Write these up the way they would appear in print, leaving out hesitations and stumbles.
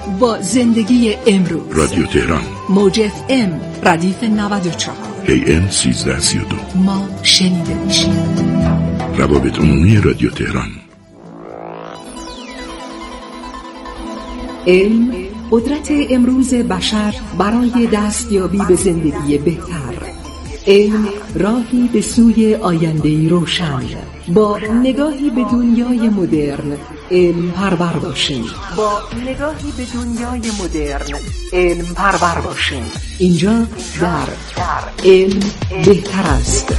با زندگی امروز. رادیو تهران، موج FM ردیف 94 AM 1332. ما شنیده میشیم. روابط عمومی رادیو تهران. علم قدرت امروز بشر برای دستیابی به زندگی بهتر. علم راهی به سوی آینده‌ای روشن. با نگاهی به دنیای مدرن علم پرور باشیم. علم پرور باشیم. اینجا در علم بهتر است.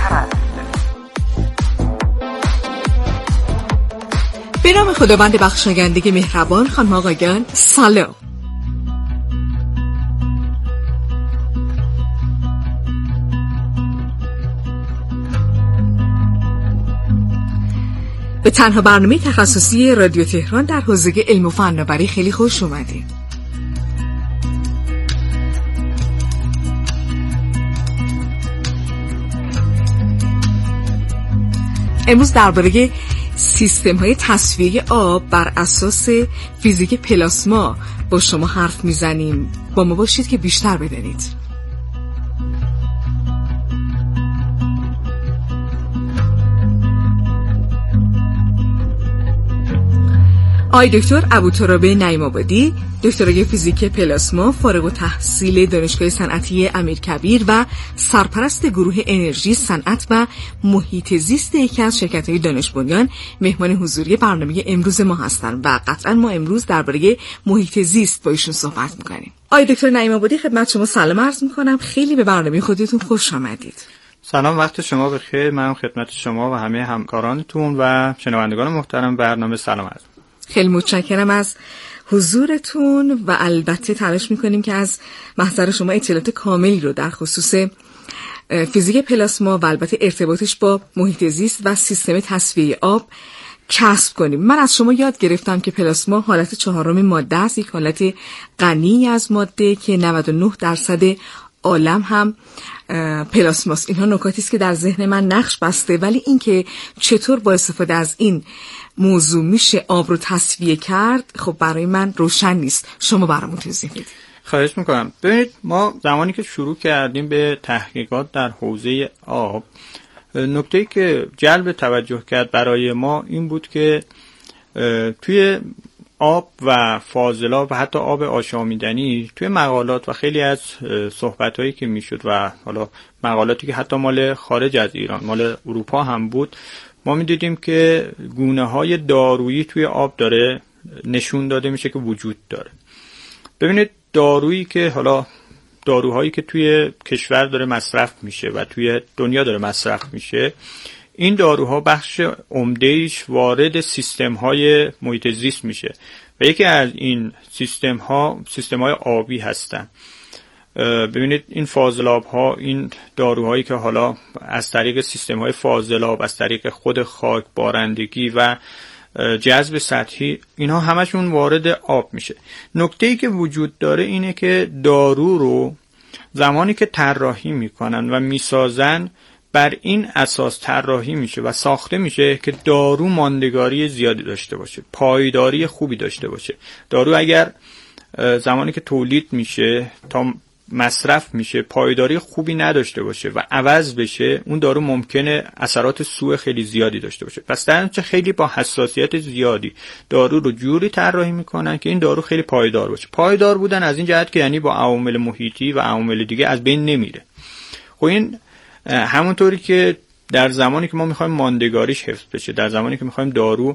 به نام خداوند بخشاینده مهربان. خانم آقایان سلام. به تنها برنامه تخصصی رادیو تهران در حوزه علم و فناوری خیلی خوش اومدید. امروز درباره سیستم‌های تصفیه آب بر اساس فیزیک پلاسما با شما حرف میزنیم. با ما باشید که بیشتر بدانید. آقای دکتر ابوتراب نعیم‌آبادی، دکترای فیزیک پلاسما، فارغ التحصیل دانشگاه صنعتی امیرکبیر و سرپرست گروه انرژی، صنعت و محیط زیست یکی از شرکت‌های دانش بنیان، مهمان حضوری برنامه امروز ما هستند و قطعاً ما امروز درباره محیط زیست با ایشون صحبت می‌کنیم. آقای دکتر نعیم‌آبادی، خدمت شما سلام عرض می‌کنم. خیلی به برنامه خودتون خوش آمدید. سلام، وقت شما بخیر. من خدمت شما و همه همکارانتون و شنوندگان محترم برنامه سلام عرض. خیلی متشکرم از حضورتون و البته تلاش میکنیم که از محضر شما اطلاعات کاملی رو در خصوص فیزیک پلاسما و البته ارتباطش با محیط زیست و سیستم تصفیه آب کسب کنیم. من از شما یاد گرفتم که پلاسما حالت چهارم ماده است، یک حالت غنی از ماده که 99% عالم هم پلاسماست. اینها نکاتی است که در ذهن من نقش بسته، ولی اینکه چطور با استفاده از این موضوع میشه آب رو تصفیه کرد، خب برای من روشن نیست. شما برامون توضیح بدید. خواهش میکنم. ببینید، ما زمانی که شروع کردیم به تحقیقات در حوزه آب، نکته‌ای که جلب توجه کرد برای ما این بود که توی آب و فاضلاب و حتی آب آشامیدنی توی مقالات و خیلی از صحبت‌هایی که میشد و حالا مقالاتی که حتی مال خارج از ایران، مال اروپا هم بود، ما می‌دیدیم که گونه‌های دارویی توی آب داره نشون داده میشه که وجود داره. ببینید، دارویی که حالا داروهایی که توی کشور داره مصرف میشه و توی دنیا داره مصرف میشه، این داروها بخش عمده‌ایش وارد سیستم‌های محیط زیست میشه و یکی از این سیستم‌های آبی هستن. ببینید، این فاضلاب‌ها، این داروهایی که حالا از طریق سیستم‌های فاضلاب، از طریق خود خاک، بارندگی و جذب سطحی، اینها همشون وارد آب میشه. نکته‌ای که وجود داره اینه که دارو رو زمانی که طراحی میکنن و میسازن، بر این اساس طراحی میشه و ساخته میشه که دارو ماندگاری زیادی داشته باشه، پایداری خوبی داشته باشه. دارو اگر زمانی که تولید میشه تا مصرف میشه پایداری خوبی نداشته باشه و عوض بشه، اون دارو ممکنه اثرات سوء خیلی زیادی داشته باشه. پس در نتیجه خیلی با حساسیت زیادی دارو رو جوری طراحی میکنن که این دارو خیلی پایدار باشه. پایدار بودن از این جهت که یعنی با عوامل محیطی و عوامل دیگه از بین نمیره. خب این همونطوری که در زمانی که ما میخوایم ماندگاریش حفظ بشه، در زمانی که میخوایم دارو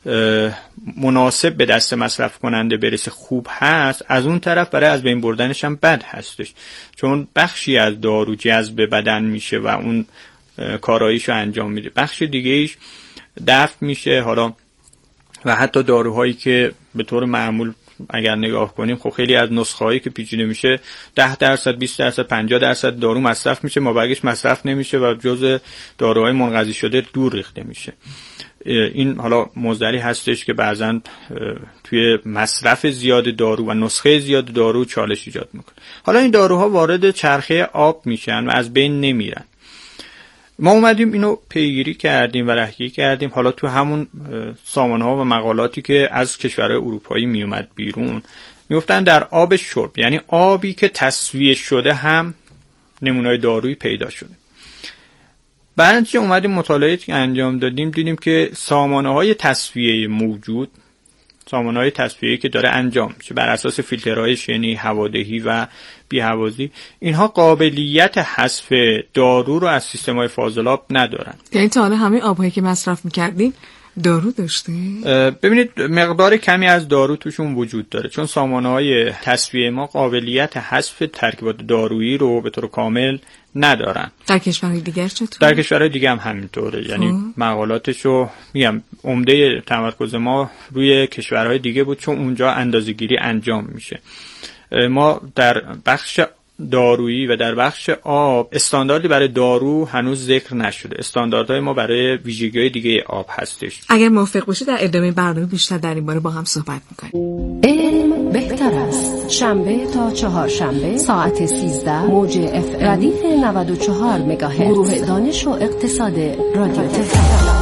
مناسب به دست مصرف کننده برسه خوب هست، از اون طرف برای از بین بردنش هم بد هستش، چون بخشی از دارو جذب بدن میشه و اون کاراییشو انجام میده، بخش دیگه ایش دفع میشه. حالا و حتی داروهایی که به طور معمول اگر نگاه کنیم، خب خیلی از نسخه هایی که پیچیده میشه 10%، 20%، 50% دارو مصرف میشه، مابقیش مصرف نمیشه و جزء داروهای منقضی شده دور ریخته میشه. این حالا موضوعی هستش که بعضن توی مصرف زیاد دارو و نسخه زیاد دارو چالش ایجاد میکنه. حالا این داروها وارد چرخه آب میشن و از بین نمیرن. ما اومدیم اینو پیگیری کردیم و رهگیری کردیم. حالا تو همون سامانه‌ها و مقالاتی که از کشورهای اروپایی میومد بیرون، میفتن در آب شرب، یعنی آبی که تصفیه شده هم نمونه‌های دارویی پیدا شده. بعد که اومدیم مطالعاتی که انجام دادیم دیدیم که سامانه‌های تصفیه موجود، سامانه‌های تصفیه‌ای که داره انجام میشه بر اساس فیلترهای شنی، هوادهی و بی‌هوازی، اینها قابلیت حذف دارو رو از سیستم‌های فاضلاب ندارن. یعنی تا حالا همه آب‌هایی که مصرف می‌کردیم دارو داشته؟ ببینید مقدار کمی از دارو توشون وجود داره، چون سامانه‌های تصفیه ما قابلیت حذف ترکیبات دارویی رو به طور کامل ندارن. در کشورهای دیگر چطور؟ در کشورهای دیگه هم همینطوره. یعنی مقالاتشو میگم عمده تمرکز ما روی کشورهای دیگه بود، چون اونجا اندازه‌گیری انجام میشه. ما در بخش دارویی و در بخش آب استانداردی برای دارو هنوز ذکر نشده. استانداردهای ما برای ویژگی‌های دیگه آب هستش. اگر موافق باشید در ادامه برنامه بیشتر در این باره با هم صحبت می‌کنیم. علم بهتر است. شنبه تا چهارشنبه ساعت 13 موج FM ردیف 94 مگاهرتز. گروه دانش و اقتصاد رادیو تهران.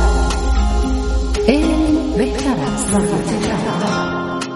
علم بهتر است. رادیو تهران.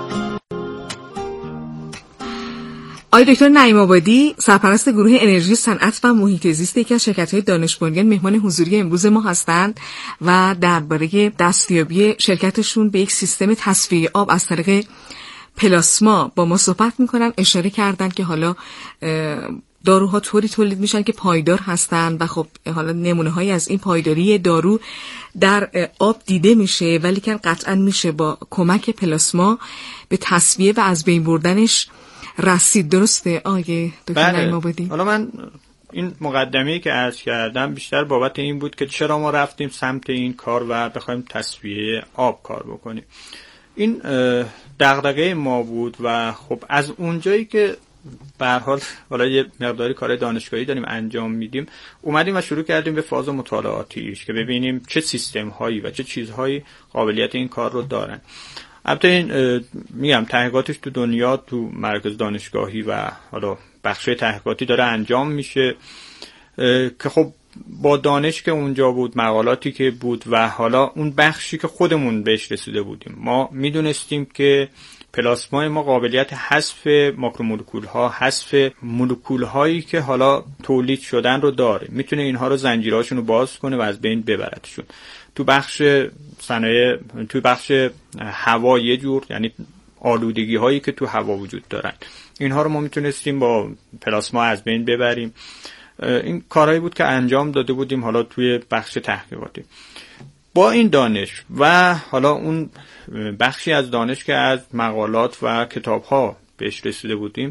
آقای دکتر نعیم آبادی، سرپرست گروه انرژی صنعت و محیط زیست یکی از شرکت‌های دانش بنیان، مهمان حضوری امروز ما هستند و درباره دستیابی شرکتشون به یک سیستم تصفیه آب از طریق پلاسما با ما صحبت می‌کنن. اشاره کردن که حالا داروها طوری تولید میشن که پایدار هستن و خب حالا نمونه‌هایی از این پایداری دارو در آب دیده میشه، ولی که قطعاً میشه با کمک پلاسما به تصفیه و از بین بردنش رسید. درسته آقای دکتر نعیم آبادی؟ حالا من این مقدمه‌ای که عرض کردم بیشتر بابت این بود که چرا ما رفتیم سمت این کار و بخوایم تصفیه آب کار بکنیم. این دغدغه ما بود و خب از اونجایی که به هر حال حالا یه مقداری کار دانشگاهی داریم انجام میدیم، اومدیم و شروع کردیم به فاز مطالعاتیش که ببینیم چه سیستم هایی و چه چیزهایی قابلیت این کار رو دارن. البته این میگم تحقیقاتش تو دنیا تو مرکز دانشگاهی و حالا بخشای تحقیقاتی داره انجام میشه که خب با دانش که اونجا بود، مقالاتی که بود و حالا اون بخشی که خودمون بهش رسیده بودیم، ما میدونستیم که پلاسما ما قابلیت حذف ماکرومولکول ها، حذف مولکول هایی که حالا تولید شدن رو داره، میتونه اینها رو زنجیرهاشون رو باز کنه و از بین ببردشون. تو بخش صنایع، تو بخش هوا یه جور، یعنی آلودگی هایی که تو هوا وجود دارن، اینها رو ما میتونستیم با پلاسما از بین ببریم. این کارهایی بود که انجام داده بودیم حالا توی بخش تحقیقاتی. با این دانش و حالا اون بخشی از دانش که از مقالات و کتاب ها بهش رسیده بودیم،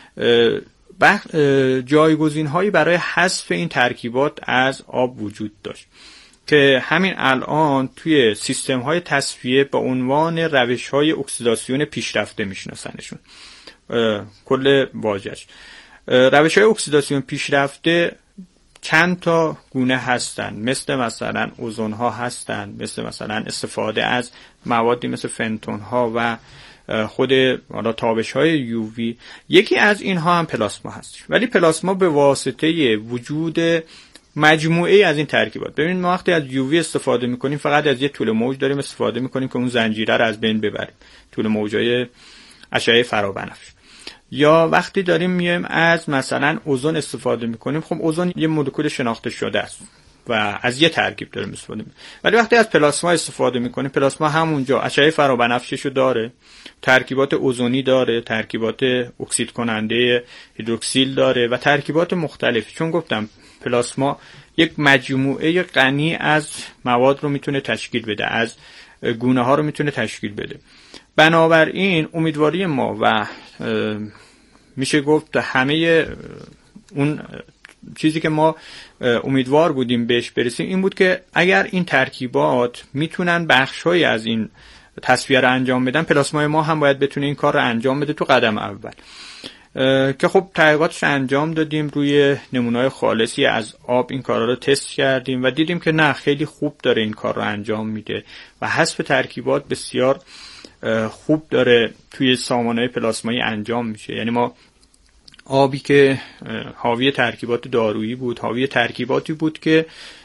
جایگزین هایی برای حذف این ترکیبات از آب وجود داشت که همین الان توی سیستم های تصفیه با عنوان روش های اکسیداسیون پیشرفته میشناسنشون. کل واژه‌اش روش های اکسیداسیون پیشرفته چند تا گونه هستن، مثلا اوزون ها هستن، مثلا استفاده از موادی مثل فنتون ها و خود حالا تابش های یووی. یکی از اینها هم پلاسما هست، ولی پلاسما به واسطه وجود مجموعه از این ترکیبات. ببین ما وقتی از یووی استفاده میکنیم فقط از یه طول موج داریم استفاده میکنیم که اون زنجیره رو از بین ببریم، طول موجای اشعه فرابنفش. یا وقتی داریم میایم از مثلا اوزون استفاده میکنیم، خب اوزون یه مولکول شناخته شده است و از یه ترکیب داریم استفاده میکنیم. ولی وقتی از پلاسما استفاده میکنیم، پلاسما همونجا اشعه فرابنفششو داره، ترکیبات اوزونی داره، ترکیبات اکسید کننده هیدروکسیل داره و ترکیبات مختلف. چون گفتم پلاسما یک مجموعه غنی از مواد رو میتونه تشکیل بده، از گونه ها رو میتونه تشکیل بده. بنابراین امیدواری ما و میشه گفت همه اون چیزی که ما امیدوار بودیم بهش برسیم این بود که اگر این ترکیبات میتونن بخشایی از این تصفیه رو انجام بدن، پلاسمای ما هم باید بتونه این کار رو انجام بده تو قدم اول. که خب تحقیقاتش انجام دادیم، روی نمونه‌های خالصی از آب این کارا رو تست کردیم و دیدیم که نه، خیلی خوب داره این کار رو انجام میده و حذف ترکیبات بسیار خوب داره توی سامانه‌های پلاسمایی انجام میشه. یعنی ما آبی که حاوی ترکیبات دارویی بود، حاوی ترکیباتی بود که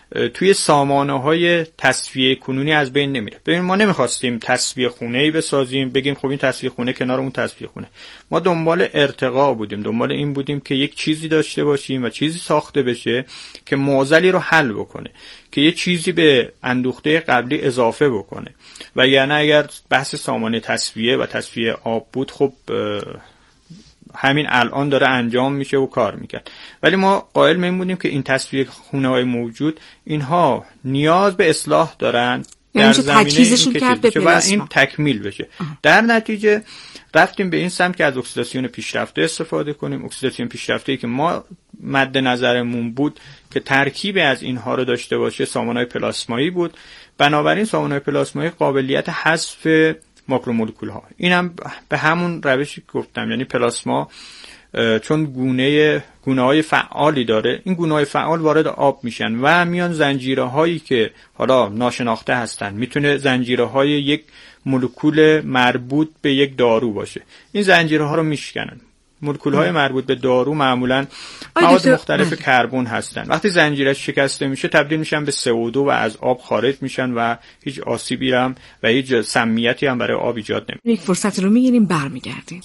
توی سامانه‌های تصفیه کنونی از بین نمیره. ببین ما نمیخواستیم تصفیه خونه‌ای بسازیم بگیم خب این تصفیه خونه کنار اون تصفیه خونه. ما دنبال ارتقا بودیم، دنبال این بودیم که یک چیزی داشته باشیم و چیزی ساخته بشه که معضلی رو حل بکنه، که یه چیزی به اندوخته قبلی اضافه بکنه. و یعنی اگر بحث سامانه تصفیه و تصفیه آب بود خب همین الان داره انجام میشه و کار میکرد. ولی ما قائل این بودیم که این تصفیه خونه های موجود اینها نیاز به اصلاح دارن در زمینه این و این تکمیل بشه. در نتیجه رفتیم به این سمت که از اکسیداسیون پیشرفته استفاده کنیم. اکسیداسیون پیشرفته‌ای که ما مد نظرمون بود که ترکیب از اینها رو داشته باشه سامانه‌های پلاسمایی بود. بنابراین سامانه‌های پلاسمایی قابلیت حذف ماکرومولکول ها، این هم به همون روشی گفتم، یعنی پلاسما چون گونه های فعالی داره، این گونه های فعال وارد آب میشن و میان زنجیره هایی که حالا ناشناخته هستن، میتونه زنجیره های یک مولکول مربوط به یک دارو باشه، این زنجیره ها رو میشکنن. مولکول های مربوط به دارو معمولا مواد مختلف کربن هستن. وقتی زنجیرش شکسته میشه تبدیل میشن به CO2 و از آب خارج میشن و هیچ آسیبی هم و هیچ سمیتی هم برای آب ایجاد نمیشه. یک فرصت رو میگیریم برمیگردیم.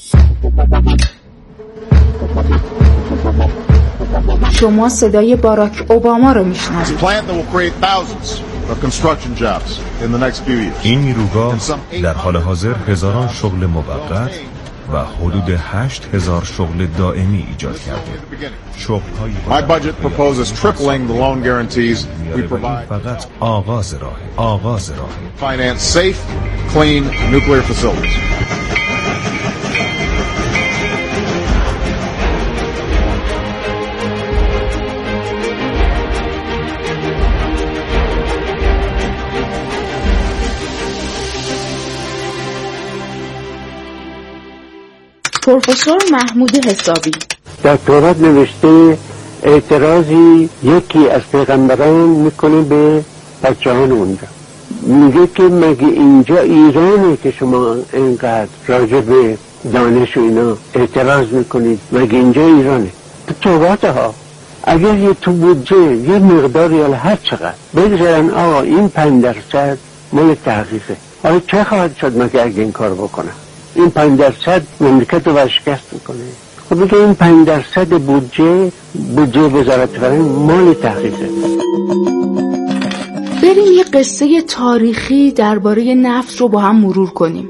شما صدای باراک اوباما رو میشنوید. این نیروگاه در حال حاضر هزاران شغل موقت و حدود 8,000 شغل دائمی ایجاد کرده. My budget proposes tripling the loan guarantees we provide. فقط آغاز راه. Finance safe, clean nuclear facilities. پروفسور محمود حسابی در تورات نوشته اعتراضی یکی از پیغمبران میکنه به بچه‌هان اونجا، میگه که مگه اینجا ایرانه که شما اینقدر راجع به دانش و اینا اعتراض میکنید؟ مگه اینجا ایرانه؟ تو تورات ها اگر یه تو بودجه یه مقداری حالا هر چقدر بگذارن آقا این 5% مال تحقیقه، حالا چه خواهد شد مگه اگه این کار بکنن؟ این 5% مملکت رو ورشکست میکنه. خب بگه این 5% بودجه وزارت فرهنگ مال تحقیقه. بریم یه قصه تاریخی درباره نفت رو با هم مرور کنیم.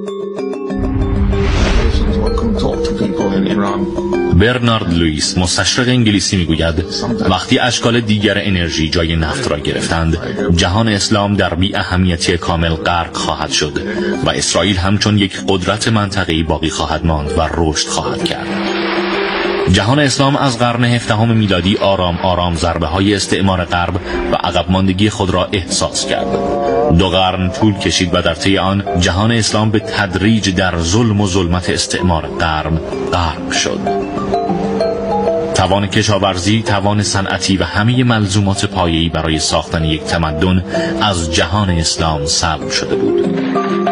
برنارد لوئیس مستشرق انگلیسی میگوید وقتی اشکال دیگر انرژی جای نفت را گرفتند، جهان اسلام در بی اهمیتی کامل غرق خواهد شد و اسرائیل همچون یک قدرت منطقه‌ای باقی خواهد ماند و رشد خواهد کرد. جهان اسلام از قرن 17 میلادی آرام آرام ضربه‌های استعمار غرب و عقب ماندگی خود را احساس کرد. 2 قرن طول کشید و در طی آن جهان اسلام به تدریج در ظلم و ظلمت استعمار غرب غرق شد. توان کشاورزی، توان صنعتی و همه ملزومات پایه‌ای برای ساختن یک تمدن از جهان اسلام سلب شده بود.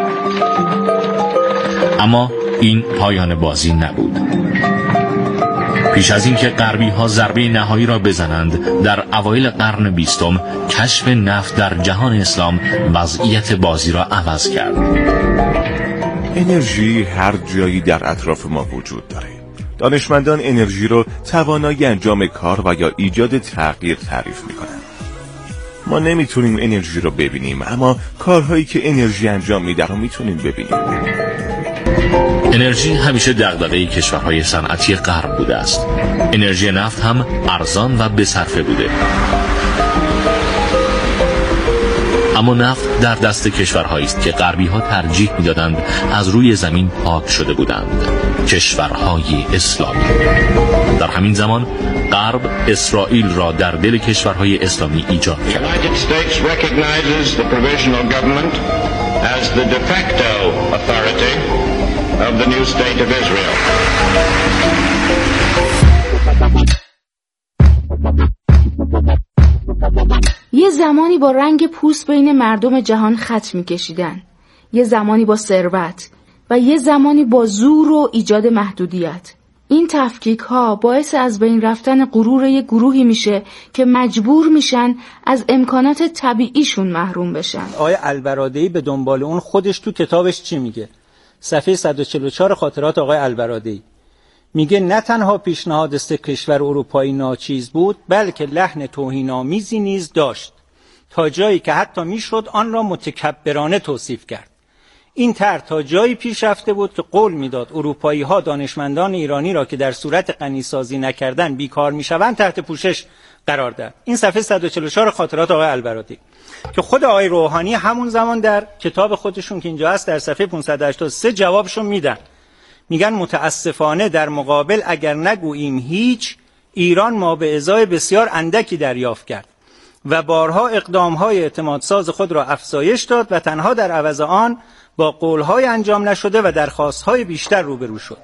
اما این پایان بازی نبود. پیش از این که غربی ها ضربه نهایی را بزنند، در اوایل قرن 20 کشف نفت در جهان اسلام وضعیت بازی را عوض کرد. انرژی هر جایی در اطراف ما وجود داره. دانشمندان انرژی رو توانایی انجام کار و یا ایجاد تغییر تعریف میکنن. ما نمیتونیم انرژی رو ببینیم، اما کارهایی که انرژی انجام میده رو میتونیم ببینیم. انرژی همیشه دغدغه کشورهای صنعتی غرب بوده است. انرژی نفت هم ارزان و بصرفه بوده. اما نفت در دست کشورهایی است که غربی ها ترجیح میدادند از روی زمین پاک شده بودند، کشورهای اسلامی. در همین زمان غرب اسرائیل را در دل کشورهای اسلامی ایجاد کرد. as the de facto authority of the new state of Israel. یه زمانی با رنگ پوست بین مردم جهان خط می‌کشیدن، یه زمانی با ثروت و یه زمانی با زور و ایجاد محدودیت. این تفکیک ها باعث از بین رفتن غرور یک گروهی میشه که مجبور میشن از امکانات طبیعیشون محروم بشن. آقای البرادعی به دنبال اون خودش تو کتابش چی میگه؟ صفحه 144 خاطرات آقای البرادعی میگه نه تنها پیشنهاد 3 کشور اروپایی ناچیز بود، بلکه لحن توهین‌آمیزی نیز داشت، تا جایی که حتی میشد آن را متکبرانه توصیف کرد. این طرح تا جایی پیش رفته بود که قول میداد اروپایی‌ها دانشمندان ایرانی را که در صورت غنی‌سازی نکردن بیکار میشوند تحت پوشش قرار داد. این صفحه 144 خاطرات آقای البرادعی که خود آقای روحانی همون زمان در کتاب خودشون که اینجا هست در صفحه 583 جوابشون میدن. میگن متاسفانه در مقابل اگر نگوییم هیچ، ایران ما به ازای بسیار اندکی دریافت کرد و بارها اقدام‌های اعتمادساز خود را افزایش داد و تنها در عوض آن با قول‌های انجام نشده و درخواست‌های بیشتر روبرو شد.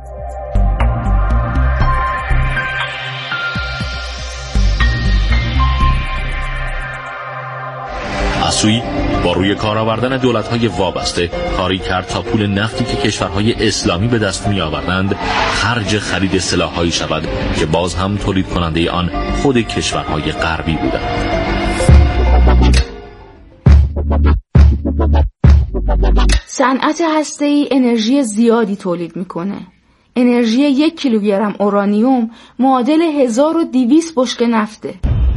اسوی با روی کار آوردن دولت‌های وابسته کاری کرد تا پول نفتی که کشورهای اسلامی به دست می‌آوردند خرج خرید سلاح‌هایی شود که باز هم تولید کننده آن خود کشورهای غربی بودند. صنعت هسته‌ای انرژی زیادی تولید می‌کنه. انرژی 1 کیلوگرم اورانیوم معادل 1200 بشکه نفته.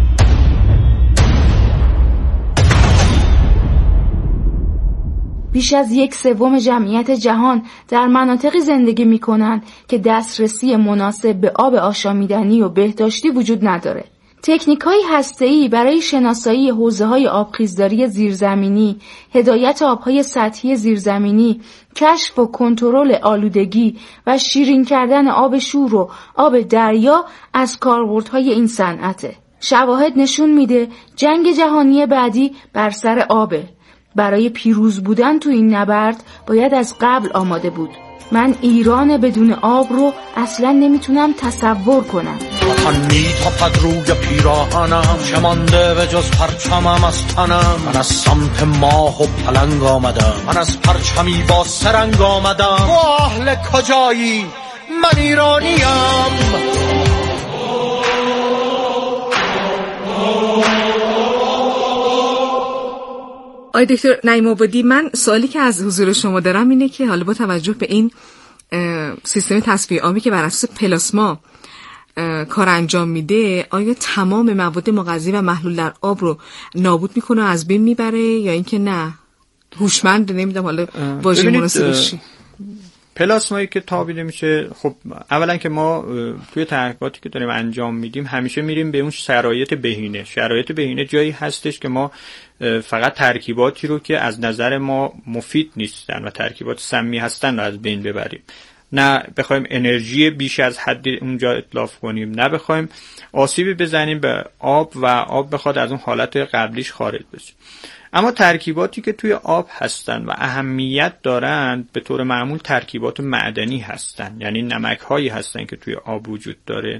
بیش از 1/3 جمعیت جهان در مناطقی زندگی می‌کنند که دسترسی مناسب به آب آشامیدنی و بهداشتی وجود نداره. تکنیک‌های هسته‌ای برای شناسایی حوزه‌های آبخیزداری زیرزمینی، هدایت آب‌های سطحی زیرزمینی، کشف و کنترل آلودگی و شیرین کردن آب شور و آب دریا از کاربردهای این صنعته. شواهد نشون میده جنگ جهانی بعدی بر سر آبه. برای پیروز بودن تو این نبرد باید از قبل آماده بود. من ایران بدون آب رو اصلا نمیتونم تصور کنم. وطن میتاپد روی پیراهنم، چه مانده به جز پرچمم از تنم. من از سمت ماه و پلنگ آمدم، من از پرچمی با سرنگ آمدم. تو اهل کجایی؟ من ایرانیم. آقای دکتر نعیم آبادی، من سوالی که از حضور شما دارم اینه که حالا با توجه به این سیستم تصفیه آبی که بر اساس پلاسما کار انجام میده، آیا تمام مواد مغذی و محلول در آب رو نابود میکنه و از بین میبره یا اینکه نه هوشمند نمیدونم حالا واژه مناسبش؟ پلاسمایی که تابیده میشه، خب اولا که ما توی تحقیقاتی که داریم انجام میدیم همیشه میریم به اون شرایط بهینه. شرایط بهینه جایی هستش که ما فقط ترکیباتی رو که از نظر ما مفید نیستن و ترکیبات سمی هستن رو از بین ببریم، نه بخوایم انرژی بیش از حد اونجا اتلاف کنیم، نه بخوایم آسیبی بزنیم به آب و آب بخواد از اون حالت قبلیش خارج بشه. اما ترکیباتی که توی آب هستن و اهمیت دارند به طور معمول ترکیبات معدنی هستن، یعنی نمک هایی هستن که توی آب وجود داره،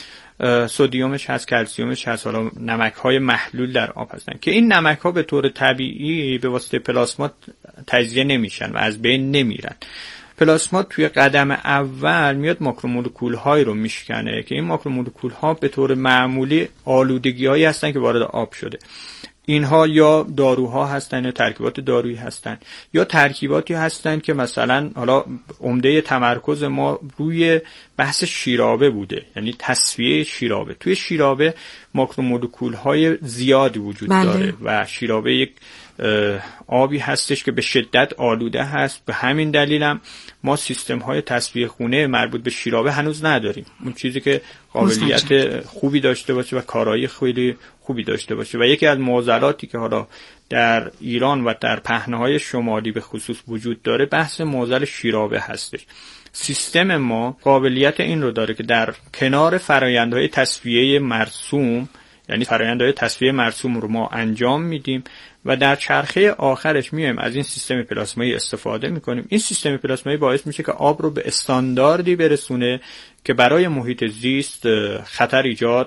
سدیمش هست، کلسیمش هست، حالا نمک های محلول در آب هستن که این نمک ها به طور طبیعی به واسطه پلاسما تجزیه نمیشن و از بین نمیرن. پلاسما توی قدم اول میاد ماکرومولکول های رو میشکنه که این ماکرومولکول ها به طور معمولی آلودگی هایی هستن که وارد آب شده. اینها یا داروها هستن یا ترکیبات دارویی هستن یا ترکیباتی هستن که مثلا حالا عمده تمرکز ما روی بحث شیرابه بوده، یعنی تصفیه شیرابه. توی شیرابه ماکرومولکول های زیادی وجود داره و شیرابه یک آبی هستش که به شدت آلوده هست. به همین دلیل هم ما سیستم های تصفیه خونه مربوط به شیرابه هنوز نداریم، اون چیزی که قابلیت خوبی داشته باشه و کارایی خیلی خوبی داشته باشه. و یکی از معضلاتی که حالا در ایران و در پهنه‌های شمالی به خصوص وجود داره بحث معضل شیرابه هستش. سیستم ما قابلیت این رو داره که در کنار فرآیندهای تصفیه مرسوم، یعنی فرآیندهای تصفیه مرسوم رو ما انجام میدیم و در چرخه آخرش میایم از این سیستم پلاسمایی استفاده میکنیم. این سیستم پلاسمایی باعث میشه که آب رو به استانداردی برسونه که برای محیط زیست خطر ایجاد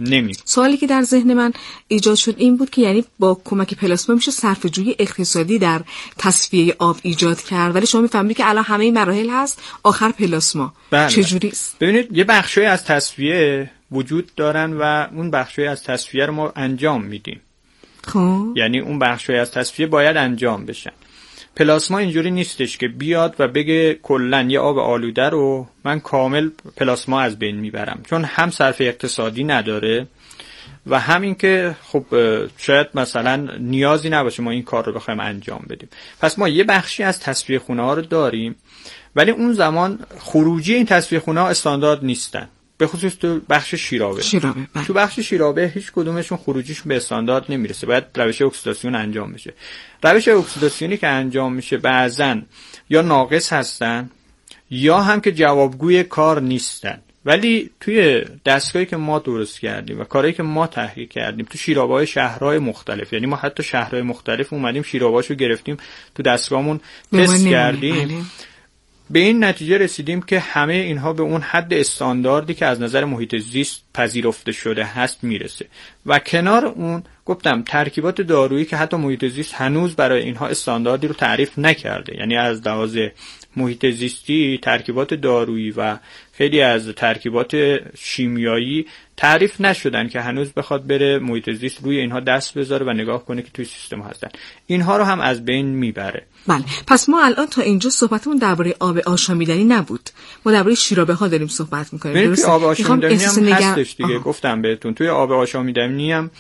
نمی. سوالی که در ذهن من ایجاد شد این بود که یعنی با کمک پلاسما میشه صرفه‌جویی اقتصادی در تصفیه آب ایجاد کرد، ولی شما میفهمید که الان همه این مراحل هست آخر پلاسما. بله. چجوری است؟ ببینید یه بخشی از تصفیه وجود دارن و اون بخشی از تصفیه رو ما انجام میدیم. خب یعنی اون بخشی از تصفیه باید انجام بشن. پلاسما اینجوری نیستش که بیاد و بگه کلن یه آب آلوده رو من کامل پلاسما از بین میبرم، چون هم صرف اقتصادی نداره و همین که خب شاید مثلا نیازی نباشه ما این کار رو بخوایم انجام بدیم. پس ما یه بخشی از تصفیه خونه ها رو داریم، ولی اون زمان خروجی این تصفیه خونه ها استاندارد نیستن، به خصوص تو بخش شیرابه. تو بخش شیرابه هیچ کدومشون خروجیشون به استاندارد نمیرسه، باید روش اکسیداسیون انجام بشه. روش اکسیداسیونی که انجام میشه بعضن یا ناقص هستن یا هم که جوابگوی کار نیستن. ولی توی دستگاهی که ما درست کردیم و کارهایی که ما تحقیق کردیم تو شیرابه‌های شهرهای مختلف، یعنی ما حتی شهرهای مختلف اومدیم شیرابه‌هاشو گرفتیم تو دستگاهمون تست کردیم، به این نتیجه رسیدیم که همه اینها به اون حد استانداردی که از نظر محیط زیست پذیرفته شده هست میرسه. و کنار اون گفتم ترکیبات دارویی که حتی محیط زیست هنوز برای اینها استانداردی رو تعریف نکرده، یعنی از لحاظ محیط زیستی ترکیبات دارویی و خیلی از ترکیبات شیمیایی تعریف نشدن که هنوز بخواد بره محیط زیست روی اینها دست بذاره و نگاه کنه که توی سیستم هستن. اینها رو هم از بین میبره. بله، پس ما الان تا اینجا صحبتمون درباره آب آشامیدنی نبود، ما درباره شیرابه ها داریم صحبت میکنیم. درسته؟ آب آشامیدنی هم هستش دیگه. گفتم بهتون توی آب آشامیدنی هم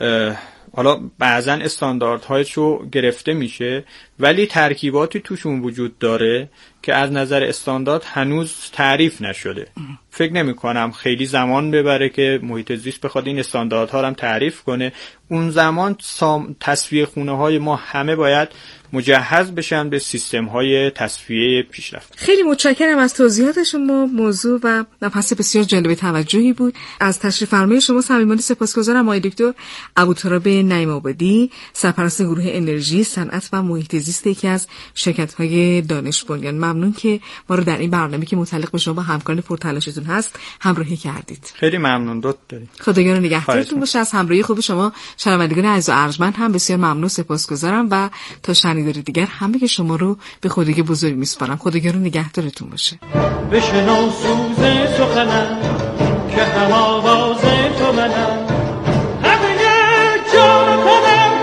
حالا بعضن استانداردهایشو گرفته میشه، ولی ترکیباتی توشون وجود داره که از نظر استاندارد هنوز تعریف نشده. فکر نمی کنم خیلی زمان ببره که محیط زیست بخواد این استانداردها رو هم تعریف کنه. اون زمان تصفیه خونه های ما همه باید مجهز بشن به سیستم های تصفیه پیشرفته. خیلی متشکرم از توضیحات شما. موضوع و مبحث بسیار جالب توجهی بود. از تشریف فرمای شما صمیمانه سپاسگزارم آقای دکتر ابوتراب نعیم‌آبادی، سرپرست گروه انرژی، صنعت و محیط زیست یکی از شرکت‌های دانش بنیان. ممنون که ما رو در این برنامه که متعلق به شما و همکاران پرتلاشتون هست همراهی کردید. خیلی ممنون. لطف دارید. خداگاه نگهدارتون باشه. از همراهی خوب شما شنوندگان عزیز و ارجمند هم بسیار ممنون سپاسگزارم و تا شنیدار دیگر همه که شما رو به خدای بزرگ میسپارم. خداگاه نگهدارتون باشه. بشنو سوز سخنم که هم آواز تو منم، همه جان کنم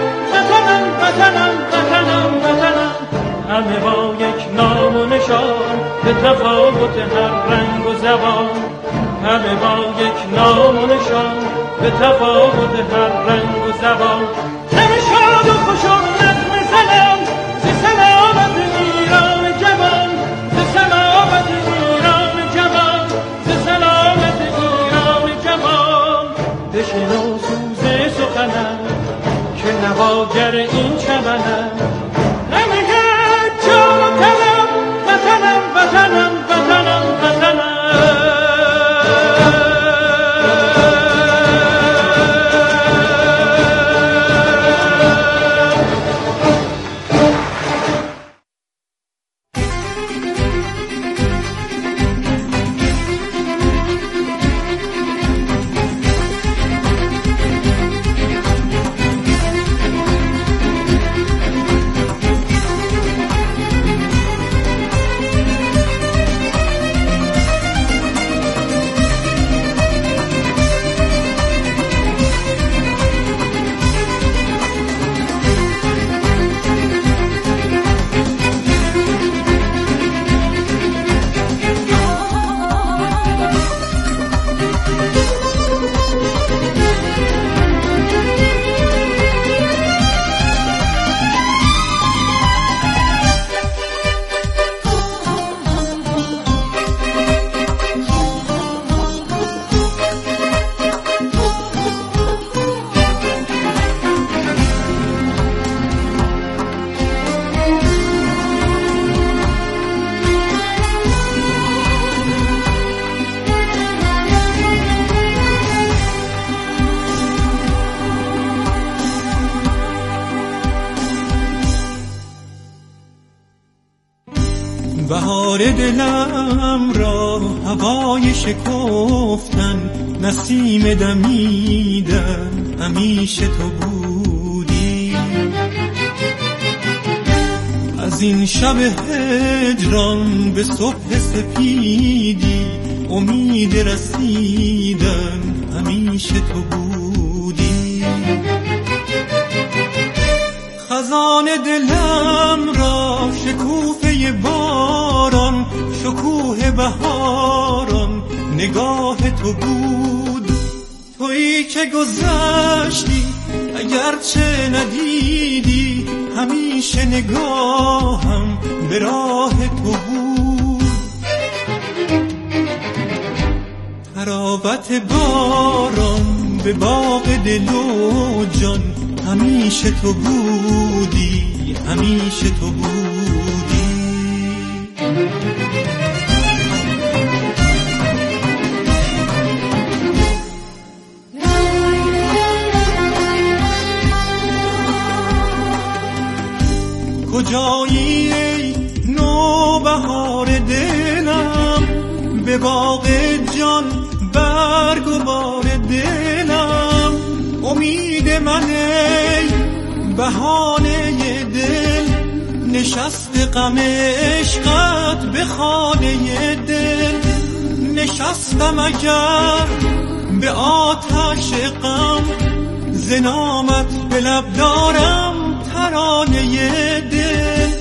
وطنم، همه با یک نام و نشان به تفاوت هر رنگ و زبان، همه با یک نام و نشان به تفاوت هر رنگ و زبان، همه شاد و خوش و نغمه زنم ز سلامت ایران جوان، ز سلامت ایران جوان، ز سلامت ایران جوان. بشنو سوز سخنم که نواگر این چمنم، همه جان و تنم وطنم. بهار دلم را هوای شکفتن، نسیم دمیدن، همیشه تو بودی. از این شب هجران به صبح سپیدی، امید رسیدن، همیشه تو بودی. خزان دلم را شکوفه باران، شکوه بهاران، نگاه تو بود. تویی که گذشتی اگرچه ندیدی، همیشه نگاهم به راه تو بود. تراوت باران به باغ دل و جان، همیشه تو بودی، همیشه تو بودی. کجایی ای نوبهار دلم، به باغ جان برگ و بار دلم. امید من ای بهانه دل، نشست غم عشقت به خانه دل. نشستم اگر به آتش غم، ز نامت به لب دارم ترانه دل.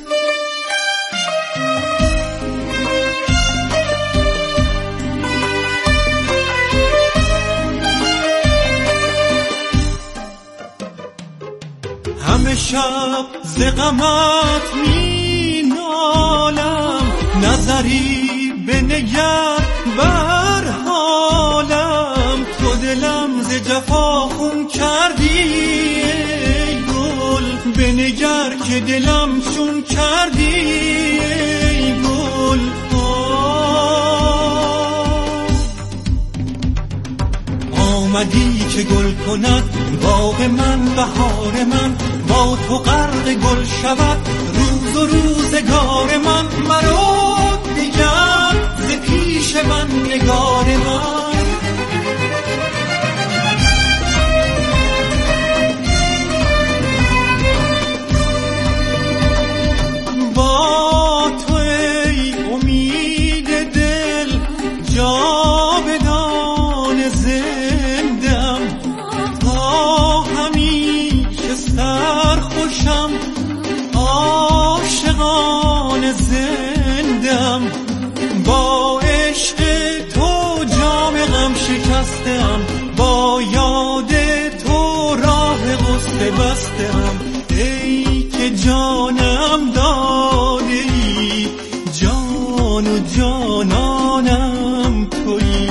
همه شب ز غمت می نالم، نظری بنگر بر حالم. تو دلم ز جفا خون کردی ای گل، بنگر که دلم چون کردی ای گل. آمدی که گل کند باغ من، بهار من، با تو غرق گل شود روز و روزگار من. مرو دیگر ز پیش من نگار من. با تو ای امید دل، جاودان زندم. تا همیشه سرخوشم، عاشقان زندم. با عشق تو جام غم شکستم، با یاد تو راه غصه بستم. ای که جانم داده ای، جان و جانانم تویی.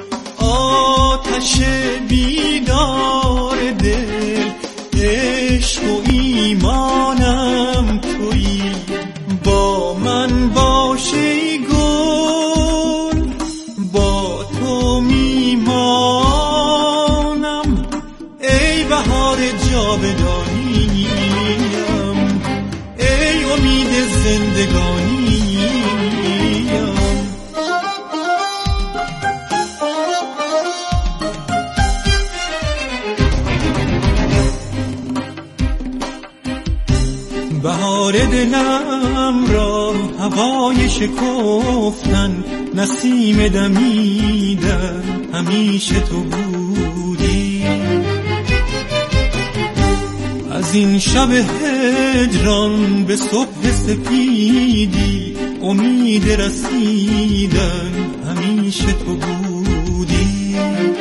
آتش بیدار دل، عشق و ایمانم تویی. با من باش ای گل، با تو میمانم. ای بهار جاودانیم، ای امید زندگانیم. بهار دلم را هوای شکفتن، نسیم دمیدن، همیشه تو بودی. از این شب هجران به صبح سپیدی، امید رسیدن، همیشه تو بودی.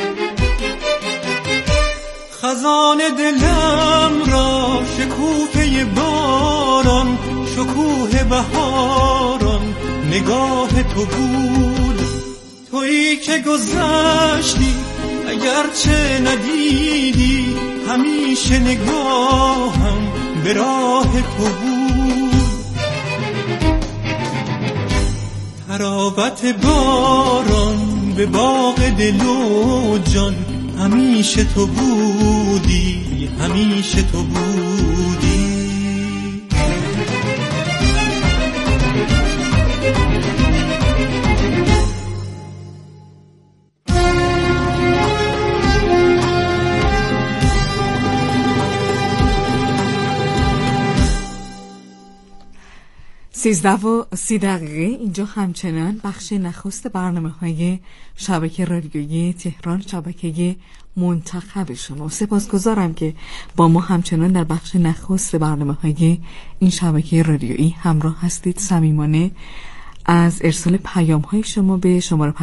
خزان دلم را شکوفه باران، شکوه بهاران، نگاه تو بود. تویی که گذشتی اگرچه ندیدی، همیشه نگاهم به راه تو بود. تراوت باران به باغ دل و جان، همیشه تو بودی، همیشه تو بودی. 13:30 اینجا همچنان بخش نخست برنامه‌های شبکه رادیویی تهران، شبکه منتخب شما. سپاسگزارم که با ما همچنان در بخش نخست برنامه‌های این شبکه رادیویی همراه هستید. صمیمانه از ارسال پیام‌های شما به شماره